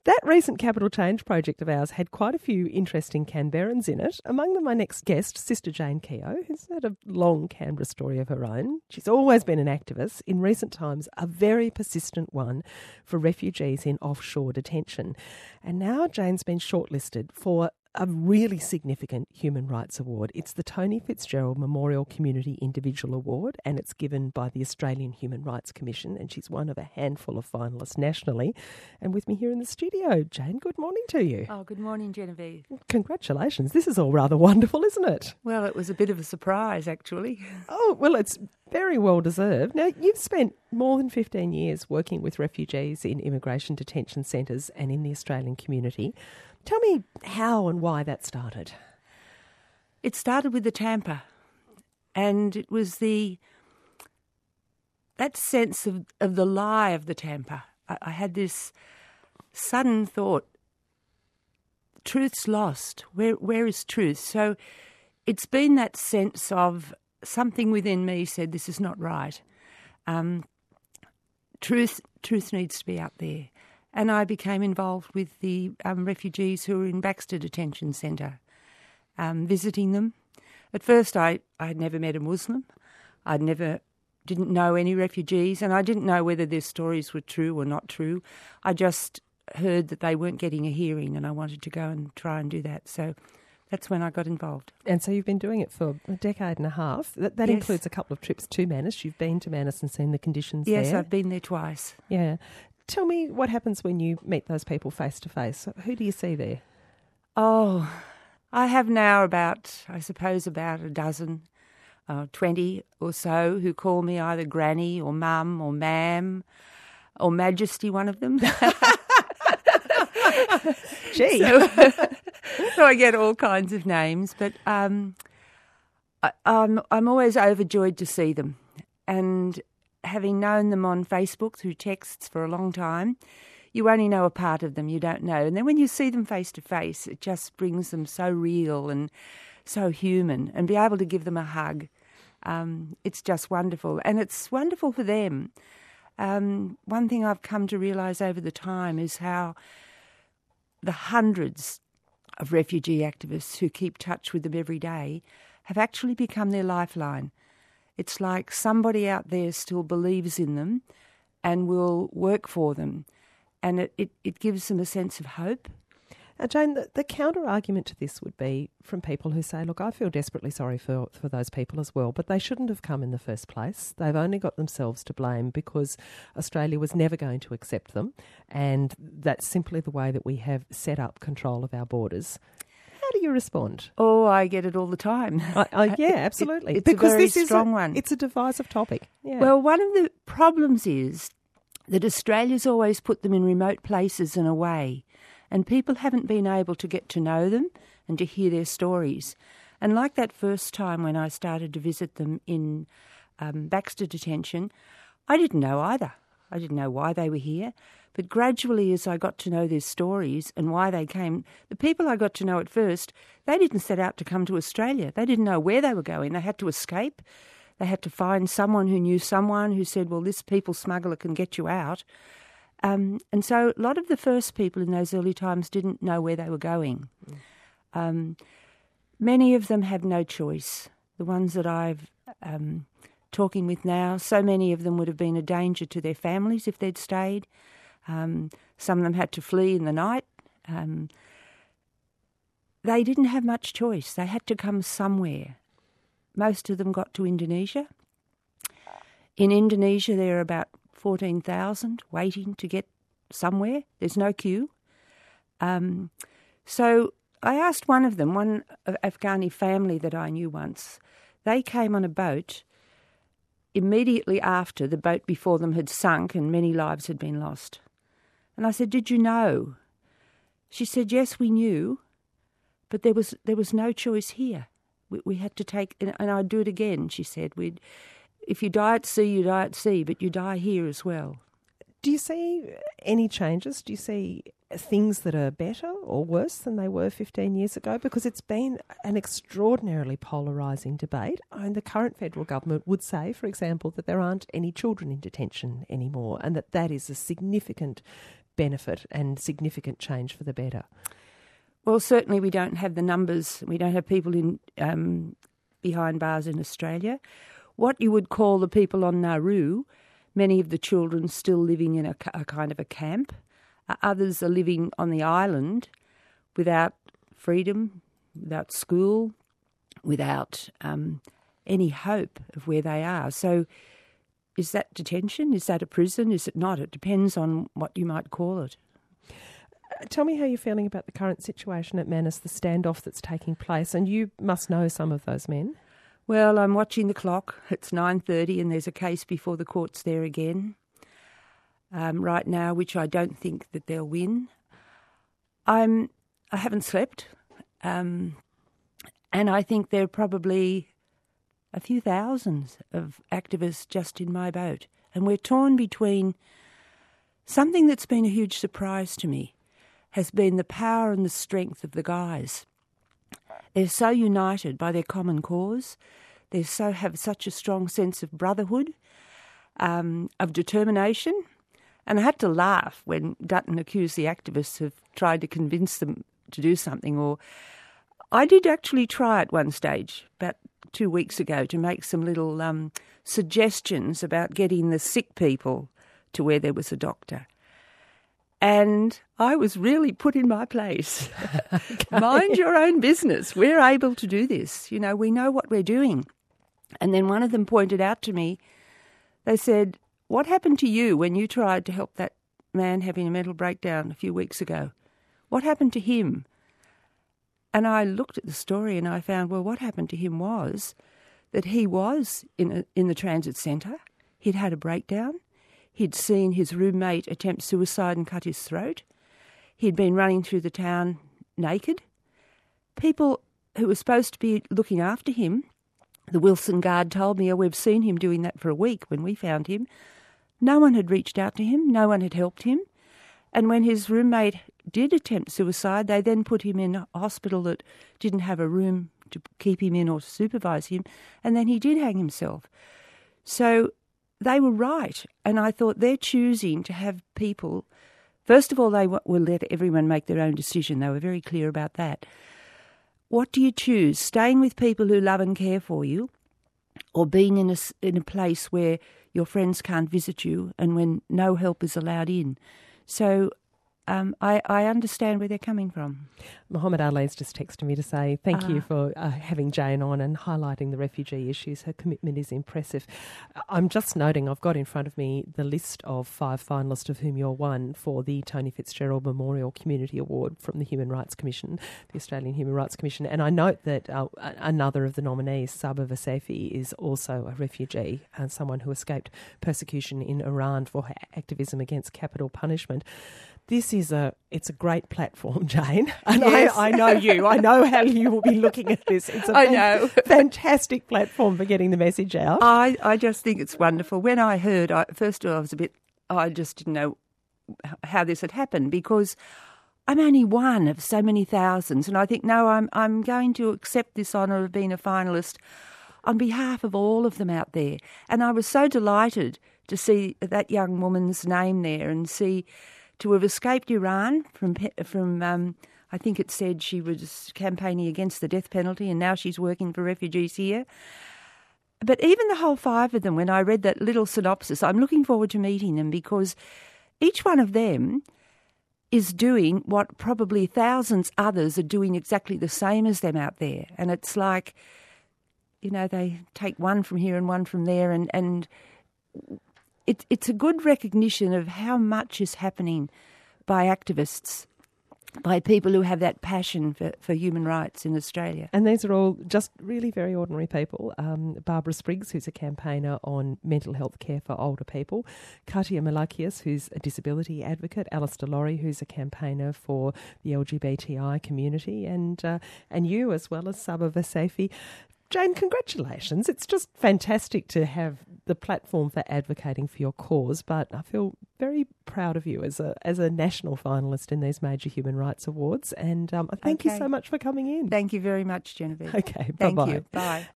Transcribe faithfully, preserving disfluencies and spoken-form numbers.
That recent capital change project of ours had quite a few interesting Canberrans in it. Among them, my next guest, Sister Jane Keogh, who's had a long Canberra story of her own. She's always been an activist, in recent times a very persistent one for refugees in offshore detention. And now Jane's been shortlisted for a really significant human rights award. It's the Tony Fitzgerald Memorial Community Individual Award, and it's given by the Australian Human Rights Commission, and she's one of a handful of finalists nationally. And with me here in the studio, Jane, good morning to you. Oh, good morning, Genevieve. Congratulations. This is all rather wonderful, isn't it? Well, it was a bit of a surprise, actually. Oh, well, it's very well deserved. Now, you've spent more than fifteen years working with refugees in immigration detention centres and in the Australian community. Tell me how and why that started. It started with the Tampa, and it was the that sense of, of the lie of the Tampa. I, I had this sudden thought, truth's lost. Where where is truth? So it's been that sense of something within me said this is not right. Um, truth truth needs to be out there. And I became involved with the um, refugees who were in Baxter Detention Centre, um, visiting them. At first, I I had never met a Muslim. I'd never didn't know any refugees, and I didn't know whether their stories were true or not true. I just heard that they weren't getting a hearing, and I wanted to go and try and do that. So that's when I got involved. And so you've been doing it for a decade and a half. That, that Yes. includes a couple of trips to Manus. You've been to Manus and seen the conditions Yes, there. I've been there twice. Yeah. Tell me what happens when you meet those people face to face. Who do you see there? Oh, I have now about, I suppose, about a dozen, uh, twenty or so who call me either granny or mum or ma'am or majesty, one of them. Gee. So, so I get all kinds of names, but um, I, I'm I'm always overjoyed to see them, and having known them on Facebook through texts for a long time, you only know a part of them, you don't know. And then when you see them face to face, it just brings them so real and so human, and be able to give them a hug. Um, it's just wonderful, and it's wonderful for them. Um, one thing I've come to realise over the time is how the hundreds of refugee activists who keep touch with them every day have actually become their lifeline. It's like somebody out there still believes in them and will work for them. And it, it, it gives them a sense of hope. Now, Jane, the, the counter-argument to this would be from people who say, look, I feel desperately sorry for, for those people as well, but they shouldn't have come in the first place. They've only got themselves to blame because Australia was never going to accept them, and that's simply the way that we have set up control of our borders. How do you respond? Oh, I get it all the time. I, I, yeah, absolutely. It, it's because a very this strong is a, one. It's a divisive topic. Yeah. Well, one of the problems is that Australia's always put them in remote places and away, and people haven't been able to get to know them and to hear their stories. And like that first time when I started to visit them in um, Baxter Detention, I didn't know either. I didn't know why they were here. But gradually, as I got to know their stories and why they came, the people I got to know at first, they didn't set out to come to Australia. They didn't know where they were going. They had to escape. They had to find someone who knew someone who said, well, this people smuggler can get you out. Um, and so a lot of the first people in those early times didn't know where they were going. Mm. Um, many of them have no choice. The ones that I've um, talking with now, so many of them would have been a danger to their families if they'd stayed. Um, some of them had to flee in the night. Um, they didn't have much choice. They had to come somewhere. Most of them got to Indonesia. In Indonesia, there are about fourteen thousand waiting to get somewhere. There's no queue. Um, so I asked one of them, one Afghani family that I knew once, they came on a boat immediately after the boat before them had sunk and many lives had been lost. And I said, did you know? She said, yes, we knew, but there was there was no choice here. We, we had to take, and, and I'd do it again, she said. We'd, if you die at sea, you die at sea, but you die here as well. Do you see any changes? Do you see things that are better or worse than they were fifteen years ago? Because it's been an extraordinarily polarising debate. And the current federal government would say, for example, that there aren't any children in detention anymore, and that that is a significant benefit and significant change for the better? Well, certainly we don't have the numbers. We don't have people in um, behind bars in Australia. What you would call the people on Nauru, many of the children still living in a, a kind of a camp. Uh, others are living on the island without freedom, without school, without um, any hope of where they are. So is that detention? Is that a prison? Is it not? It depends on what you might call it. Tell me how you're feeling about the current situation at Manus, the standoff that's taking place, and you must know some of those men. Well, I'm watching the clock. It's nine thirty and there's a case before the courts there again um, right now, which I don't think that they'll win. I'm, I haven't slept, um, and I think there are probably a few thousands of activists just in my boat, and we're torn between something that's been a huge surprise to me has been the power and the strength of the guys. They're so united by their common cause. They so have such a strong sense of brotherhood, um, of determination. And I had to laugh when Dutton accused the activists of trying to convince them to do something. Or I did actually try at one stage, about two weeks ago, to make some little um, suggestions about getting the sick people to where there was a doctor. And I was really put in my place. Okay. Mind your own business. We're able to do this. You know, we know what we're doing. And then one of them pointed out to me, they said, what happened to you when you tried to help that man having a mental breakdown a few weeks ago? What happened to him? And I looked at the story and I found, well, what happened to him was that he was in a, in the transit centre. He'd had a breakdown. He'd seen his roommate attempt suicide and cut his throat. He'd been running through the town naked. People who were supposed to be looking after him, the Wilson Guard told me, oh, we've seen him doing that for a week when we found him. No one had reached out to him. No one had helped him. And when his roommate did attempt suicide, they then put him in a hospital that didn't have a room to keep him in or to supervise him. And then he did hang himself. So they were right, and I thought they're choosing to have people. First of all, they will let everyone make their own decision. They were very clear about that. What do you choose? Staying with people who love and care for you, or being in a, in a place where your friends can't visit you and when no help is allowed in? So Um, I, I understand where they're coming from. Mohammed Ali's just texted me to say thank Ah. you for uh, having Jane on and highlighting the refugee issues. Her commitment is impressive. I'm just noting, I've got in front of me the list of five finalists, of whom you're one, for the Tony Fitzgerald Memorial Community Award from the Human Rights Commission, the Australian Human Rights Commission. And I note that uh, another of the nominees, Saba Vasefi, is also a refugee and someone who escaped persecution in Iran for her activism against capital punishment. This is a, it's a great platform, Jane. And Yes. I, I know you. I know how you will be looking at this. It's a I fan- know. fantastic platform for getting the message out. I, I just think it's wonderful. When I heard, I, first of all, I was a bit, I just didn't know how this had happened because I'm only one of so many thousands. And I think, no, I'm, I'm going to accept this honour of being a finalist on behalf of all of them out there. And I was so delighted to see that young woman's name there and see to have escaped Iran from, from um, I think it said she was campaigning against the death penalty and now she's working for refugees here. But even the whole five of them, when I read that little synopsis, I'm looking forward to meeting them because each one of them is doing what probably thousands others are doing exactly the same as them out there. And it's like, you know, they take one from here and one from there and... and It, it's a good recognition of how much is happening by activists, by people who have that passion for, for human rights in Australia. And these are all just really very ordinary people. Um, Barbara Spriggs, who's a campaigner on mental health care for older people. Katia Malakias, who's a disability advocate. Alistair Laurie, who's a campaigner for the L G B T I community. And, uh, and you, as well as Saba Vasefi. Jane, congratulations. It's just fantastic to have the platform for advocating for your cause, but I feel very proud of you as a as a national finalist in these major human rights awards, and um, thank Okay. you so much for coming in. Thank you very much, Genevieve. Okay, Thank bye-bye. you. Bye.